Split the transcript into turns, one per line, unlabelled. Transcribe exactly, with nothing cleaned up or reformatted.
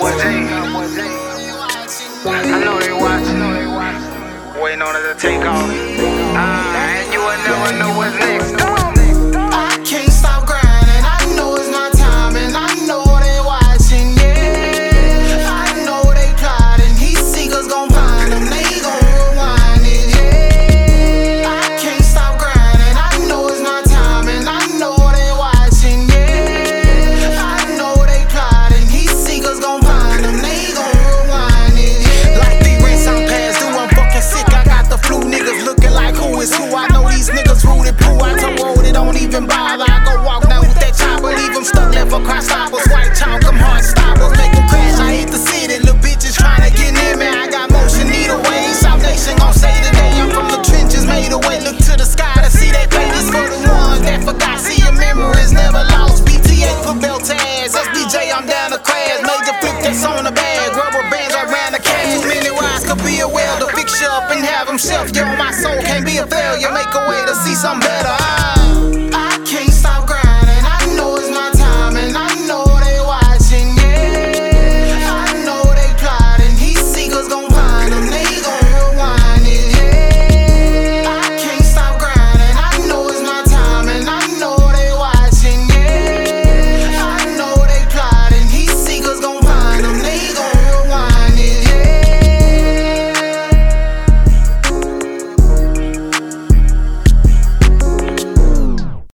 boy Jay. I know they watching, waiting on it to take off. Ah, and you will never know what's next.
I can't stop grinding, I know it's my time, and I know they watching, yeah. I know they plotting, heat seekers gon' find them, they gon' rewind it, yeah. I can't stop grinding, I know it's my time, and I know they watching, yeah. I know they plotting, heat seekers gon' find them, they gon' rewind it, yeah. Like the rest I'm past due, I'm fucking sick, I got the flu, niggas looking like who is who. I know these niggas rooted poo, I told road it don't even bother. I go walk down with that chopper, leave them stuck left for cross stoppers. White chalk, them hard stoppers, make them crash. I hit the city, little bitches tryna get near me. I got motion, need a way. South Nation gon' say today I'm from the trenches, made a way. Look to the sky to see they play this for the ones that forgot. See your memories never lost. B T A put belt to ass, S B J I'm down to crash. Major flip that's on the bag, rubber bands I ran the cash. Many rides could be a welder, fix you up and have them shelf. Yo, my soul can't be a failure, make a way to see some better.